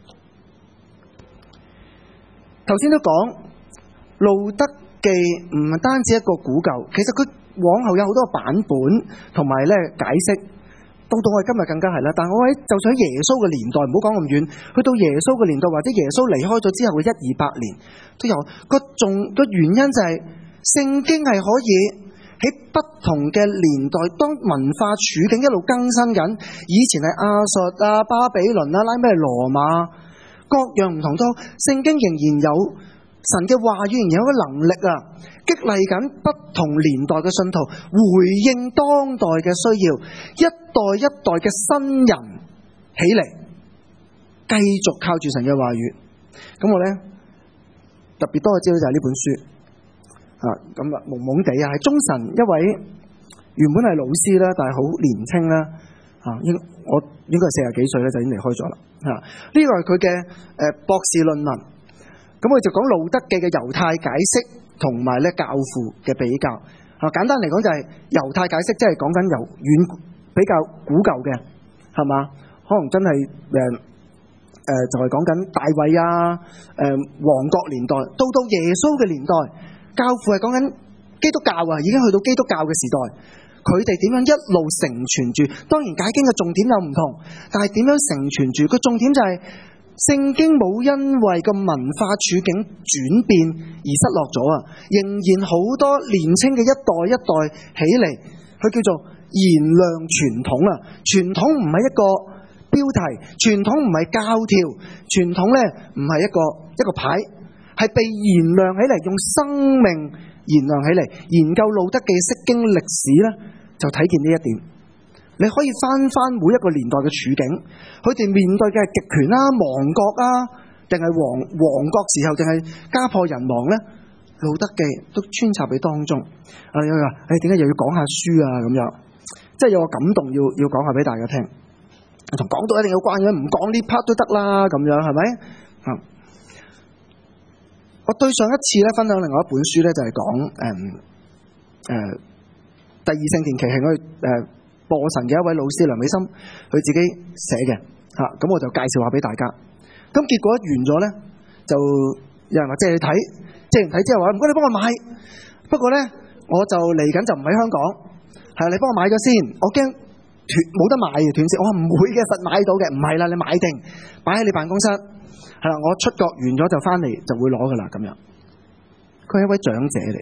頭先都講路德記唔單止一個古舊，其實佢往後有好多個版本同埋咧解釋。到我哋今日更加係啦，但係我喺就算喺耶穌嘅年代，唔好講咁遠，去到耶穌嘅年代或者耶穌離開咗之後嘅100-200年都有個原因就係聖經係可以喺不同嘅年代，當文化處境一路更新緊，以前係亞述啊、巴比倫啊、拉咩羅馬各樣唔同，都聖經仍然有神嘅話語，仍然有個能力啊，激勵緊不同年代嘅信徒回應當代嘅需要，一代一代嘅新人起嚟，繼續靠住神嘅話語。咁我咧特別多嘅資料就係呢本書咁懵懵地係中神一位原本係老師啦，但係好年青啦我應該係40幾歲咧就已經離開咗啦呢個係佢嘅博士論文。咁佢就講路德記嘅猶太解釋同埋咧教父嘅比較簡單嚟講就係猶太解釋，即係講緊由遠比較古舊嘅係嘛，可能真係就係講緊大衛王國年代，到耶穌嘅年代，教父係講緊基督教已經去到基督教嘅時代，佢哋點樣一路承傳住。當然解經嘅重點有唔同，但係點樣承傳住個重點就係聖經冇因為個文化處境轉變而失落咗仍然好多年青嘅一代一代起嚟，佢叫做燃亮傳統傳統唔係一個標題，傳統唔係教條，傳統咧唔係一個牌，係被燃亮起嚟，用生命燃亮起嚟。研究路德記釋經歷史咧，就睇見呢一點。你可以翻每一個年代嘅處境，佢哋面對嘅係極權亡國定係亡國時候，定係家破人亡咧？路德記都穿插喺當中。你話點解又要講下書咁樣？即係有個感動要講下俾大家聽，同講道一定有關嘅，唔講呢 part 都得啦，咁樣係咪？我對上一次咧分享另外一本書咧，就係講第二聖殿期係我播神嘅一位老師梁美心佢自己寫嘅咁我就介紹下俾大家。咁結果完咗咧，就有人話借你睇，借完睇之後話唔該你幫我買，不過咧我就嚟緊就唔喺香港，你幫我買咗先，我驚冇得買斷線。我話唔會嘅，實買到嘅，唔係啦，你買定擺喺你辦公室，我出國完咗就翻嚟就會攞噶啦咁樣。佢係一位長者嚟，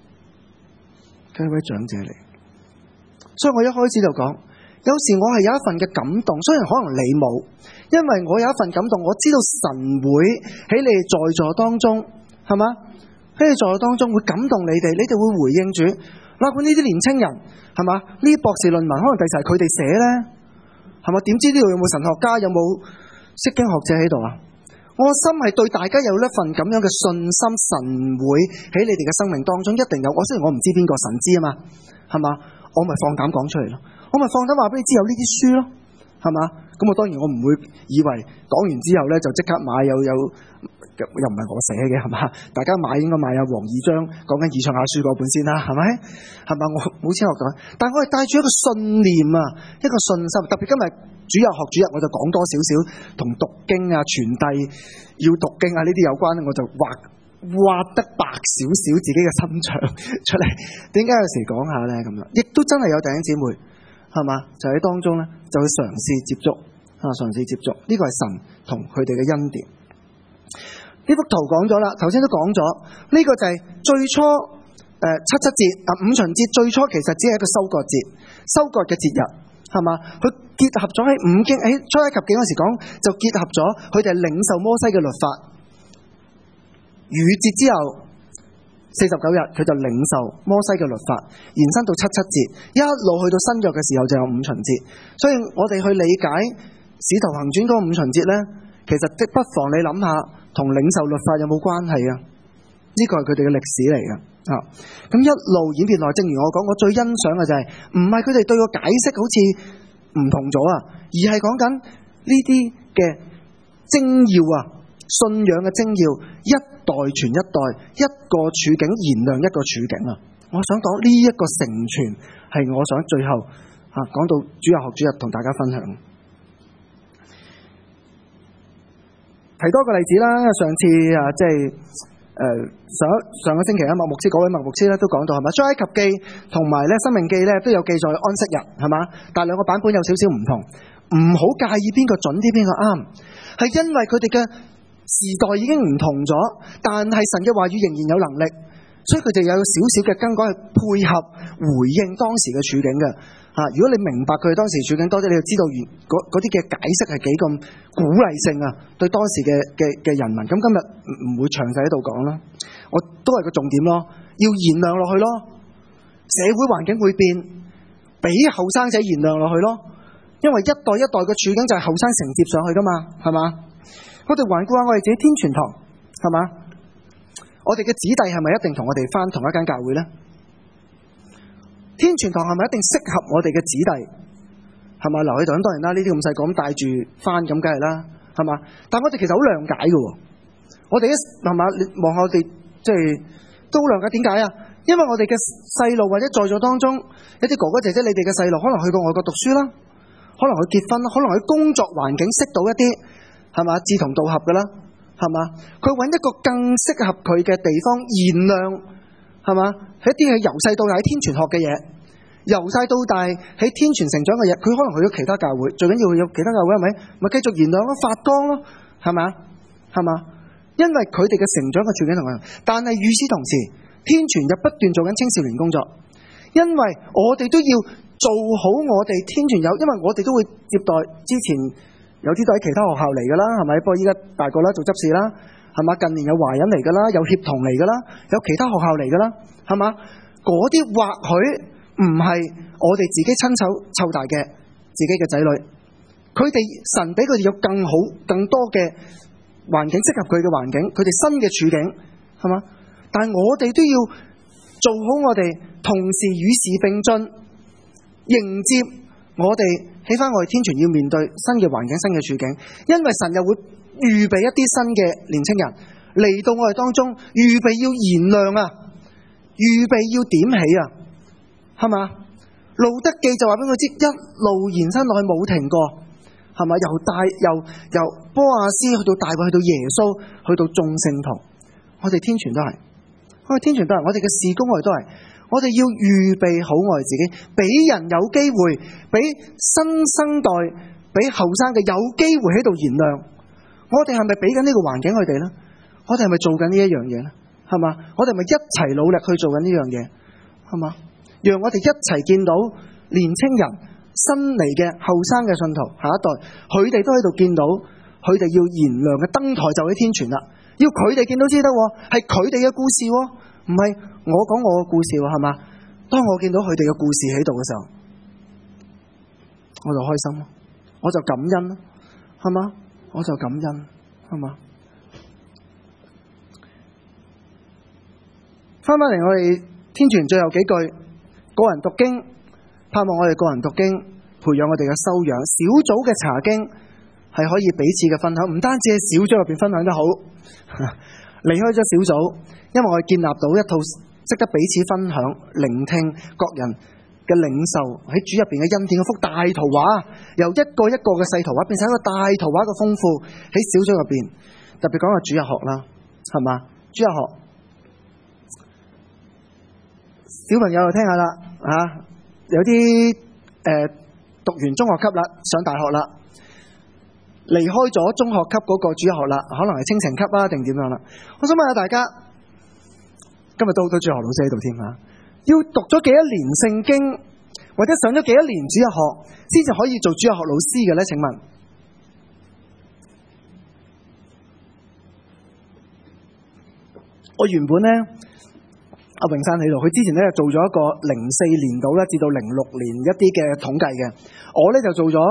所以我一開始就講，有時我係有一份嘅感動，雖然可能你冇，因為我有一份感動，我知道神會喺你哋在座當中，係嘛？喺你在座當中會感動你哋會回應主。哪管呢啲年青人，係嘛？呢啲博士論文可能第時係佢哋寫咧，係嘛？點知呢度有冇神學家，有冇釋經學者喺度我心係對大家有一份咁樣嘅信心，神會喺你哋嘅生命當中一定有。雖然我唔知邊個，神知啊嘛，係嘛？我咪放膽講出嚟咯，我咪放膽話俾你知有呢啲書咯，係嘛？咁我當然我唔會以為講完之後咧就即刻買，又唔係我寫嘅，係嘛？大家買應該買阿黃義章講緊以賽亞書嗰本先啦，係咪？係嘛？我冇錢學講，但係我係帶住一個信念啊，一個信心。特別今日主日學主日，我就講多少少同讀經啊、傳遞要讀經啊呢啲有關，我就畫得白少少自己嘅心腸出嚟。點解有時講下咧咁樣？亦都真係有弟兄姊妹係嘛？就喺當中咧就會嘗試接觸啊，嘗試接觸。呢個係神同佢哋嘅恩典。呢幅圖講咗啦，頭先都講咗，呢個就係最初七節五旬節最初其實只係一個收割嘅節日，係嘛？佢結合咗喺五經喺出埃及記嗰時講，就結合咗佢哋領受摩西嘅律法，逾越節之後49日佢就領受摩西嘅律法，延伸到七節，一路去到新約嘅時候就有五旬節。所以我哋去理解使徒行傳嗰個五旬節咧，其實即不妨你諗下同領受律法有冇關係啊？呢個係佢哋嘅歷史嚟嘅啊！咁一路演變落，正如我講，我最欣賞嘅就係唔係佢哋對個解釋好似唔同咗啊，而係講緊呢啲嘅精要啊，信仰嘅精要，一代傳一代，一個處境燃亮一個處境啊！我想講呢一個成全係我想最後講到主日學主日同大家分享。提多個例子啦，上次即係上個星期啊，麥牧師嗰位麥牧師咧都講到係嘛，出埃及記同埋咧申命記咧都有記載安息日係嘛，但係兩個版本有少少唔同，唔好介意邊個準啲邊個啱，係因為佢哋嘅時代已經唔同咗，但係神嘅話語仍然有能力，所以佢哋有少少嘅更改去配合回應當時嘅處境嘅。如果你明白佢哋當時處境多啲，你就知道嗰啲嘅解釋係幾咁鼓勵性啊，對當時嘅人民。咁今日唔會詳細喺度講啦，我都係個重點咯，要燃亮落去咯。社會環境會變，俾後生仔燃亮落去咯，因為一代一代嘅處境就係後生承接上去噶嘛，係嘛？我哋環顧下我哋自己天全堂，係嘛？我哋嘅子弟係咪一定同我哋返同一間教會咧？天全堂係咪一定適合我哋嘅子弟？係咪留喺度？當然啦，呢啲咁細個咁帶住翻咁，梗係啦，係嘛？但我哋其實好諒解嘅，我哋係嘛？你望下我哋即係都好諒解，點解啊？因為我哋嘅細路或者在座當中一啲哥哥姐姐，你哋嘅細路可能去過外國讀書啦，可能去結婚啦，可能去工作環境識到一啲係嘛志同道合嘅啦，係嘛？佢揾一個更適合佢嘅地方燃亮，係嘛？一啲係由細到大喺天全學嘅嘢，由細到大喺天全成長嘅嘢，佢可能去咗其他教會，最緊要有其他教會係咪？咪繼續燃亮咯，發光咯，係咪？係嘛？因為佢哋嘅成長嘅處境同我哋，但係與此同時，天全又不斷做緊青少年工作，因為我哋都要做好我哋天全有，因為我哋都會接待之前有啲都喺其他學校嚟噶啦，係咪？不過依家大個啦，做執事啦，係嘛？近年有華人嚟噶啦，有協同嚟噶啦，有其他學校嚟噶啦，係嘛？嗰啲或許唔係我哋自己親手湊大嘅自己嘅仔女，佢哋神俾佢哋有更好、更多嘅環境，適合佢嘅環境，佢哋新嘅處境，係嘛？但係我哋都要做好我哋，同時與時並進，迎接我哋起翻我哋天全要面對新嘅環境、新嘅處境，因為神又會預備一啲新嘅年青人嚟到我哋當中，預備要燃亮啊，預備要點起啊，係嘛？路德記就話俾佢知，一路延伸落去冇停過，係嘛？由波亞斯去到大衛，去到耶穌，去到眾聖徒，我哋天全都係，我哋天全都係，我哋嘅事工我哋都係，我哋要預備好我哋自己，俾人有機會，俾新生代，俾後生嘅有機會喺度燃亮。我哋係咪俾緊呢個環境佢哋咧？我哋係咪做緊呢一樣嘢咧？係嘛？我哋係咪一齊努力去做緊呢樣嘢？係嘛？讓我哋一齊見到年青人新嚟嘅後生嘅信徒下一代，佢哋都喺度見到佢哋要燃亮嘅燈台就喺天全啦。要佢哋見到知得，係佢哋嘅故事，唔係我講我嘅故事，係嘛？當我見到佢哋嘅故事喺度嘅時候，我就開心咯，我就感恩咯，係嘛？我就感恩，係嘛？ 翻返嚟我哋天傳最後幾句，個人讀經，盼望我哋個人讀經，培養我哋嘅修養。小組嘅查經係可以彼此嘅分享，唔單止喺小組入邊分享得好，離開咗小組，因為我哋建立到一套識得彼此分享、聆聽各人嘅領受喺主入邊嘅恩典嗰幅大圖畫，由一個一個嘅細圖畫變成一個大圖畫嘅豐富喺小組入邊。特別講下主日學啦，係嘛？主日學小朋友就聽下啦，有啲讀完中學級啦，上大學啦，離開咗中學級嗰個主日學啦，可能係清晨級啊定點樣啦。我想問下大家，今日都好多主日學老師喺度添啊，要讀咗幾多年聖經，或者上咗幾多年主日學，先至可以做主日學老師嘅咧？請問，我原本咧，阿榮山喺度，佢之前咧做咗一個04年度咧至到06年一啲嘅統計嘅，我咧就做咗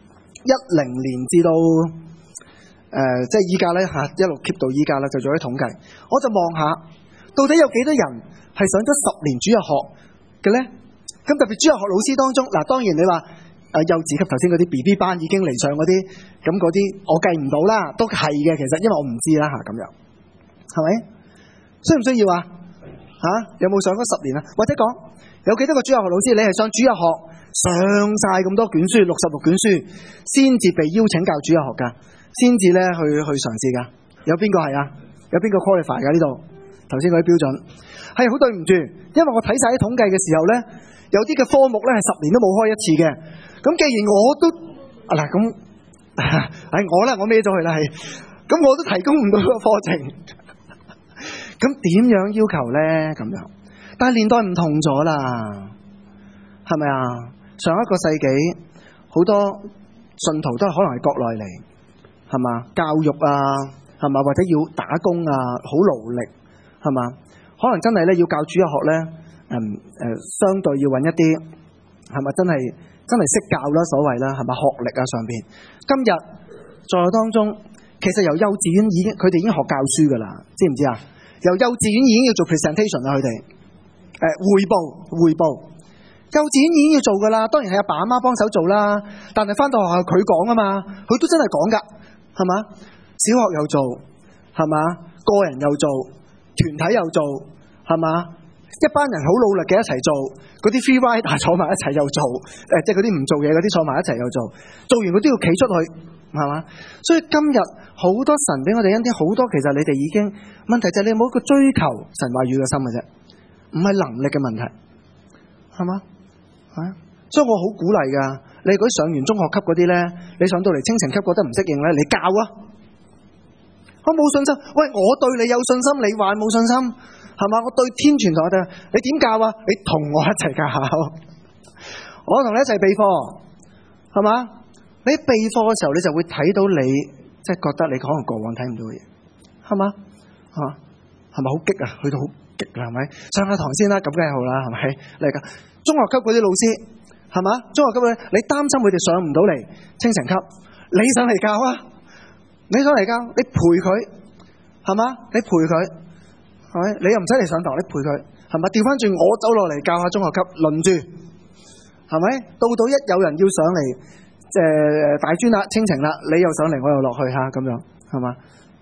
10年至到即係依家咧一路 keep 到依家啦，就做啲統計。我就望下到底有幾多人係上咗10年主日學嘅咧？咁特別主日學老師當中，嗱，當然你話幼稚級頭先嗰啲 BB 班已經嚟上嗰啲，咁嗰啲我計唔到啦，都係嘅，其實因為我唔知啦咁樣，係咪？需唔需要啊？有冇上咗10年啊？或者講有幾多個主日學老師，你係上主日學上晒咁多卷書，66卷書，先至被邀請教主日學噶，先至咧去嘗試噶？有邊個係啊？有邊個 qualify 噶呢度？頭先嗰啲標準係好對唔住，因為我睇晒啲統計嘅時候咧，有啲嘅科目咧係10年都冇開一次嘅。咁既然我都咁，我孭咗佢啦，係咁我都提供唔到個課程。咁點樣要求咧？咁樣，但係年代唔同咗啦，係咪啊？上一個世紀好多信徒都係可能係國內嚟，係嘛？教育啊，係嘛？或者要打工啊，好勞力，係嘛？可能真係咧要教主日學咧，相對要揾一啲係咪真係識教啦，所謂啦，係咪學歷啊上邊？今日在當中，其實由幼稚園佢哋已經學教書噶啦，知唔知啊？由幼稚園已經要做 presentation 啦，佢哋匯報，幼稚園已經要做噶啦。當然係阿爸阿媽幫手做啦，但係翻到學校佢講啊嘛，佢都真係講噶，係嘛？小學又做，係嘛？個人又做，團體又做，係嘛？一班人好努力嘅一齊做，嗰啲 free rider 坐埋一齊又做，即係嗰啲唔做嘢嗰啲坐埋一齊又做，做完佢都要企出去，係嘛？所以今日好多神俾我哋恩典，好多其實你哋已經，問題就係你冇一個追求神話語嘅心嘅啫，唔係能力嘅問題，係嘛？所以我好鼓勵噶，你嗰啲上完中學級嗰啲咧，你上到嚟清晨級覺得唔適應咧，你教啊！我冇信心，喂，我對你有信心，你話冇信心，係嘛？我對天傳同我哋，你點教啊？你同我一齊教，我同你一齊備課，係嘛？你備課嘅時候，你就會睇到你即係覺得你可能過往睇唔到嘅嘢，係嘛？係咪好激啊？去到好激啦，係咪？上下堂先啦，咁梗係好啦，係咪？嚟噶，中學級嗰啲老師，係嘛？中學級嗰啲，你擔心佢哋上唔到嚟清晨級，你上嚟教啊？你上嚟教，你陪佢，係嘛？你陪佢，係咪？你又唔使嚟上堂，你陪佢，係咪？調翻轉我走落嚟教下中學級，輪住，係咪？到一有人要上嚟，大專啦、清晨啦，你又上嚟，我又落去吓，咁樣，係嘛？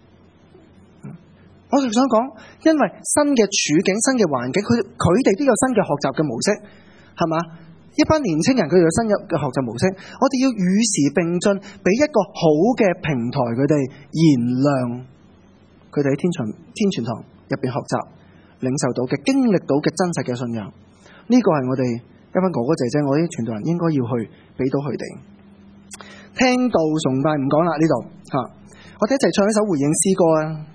我就想講，因為新嘅處境、新嘅環境，佢哋都有新嘅學習嘅模式，係嘛？一班年青人佢哋有新嘅學習模式，我哋要與時並進，俾一個好嘅平台，佢哋燃亮佢哋喺天傳堂入邊學習、領受到嘅、經歷到嘅真實嘅信仰。呢個係我哋一班哥哥姐姐，我啲傳道人應該要去俾到佢哋。聽道崇拜唔講啦，呢度吓，我哋一齊唱一首回應詩歌啊！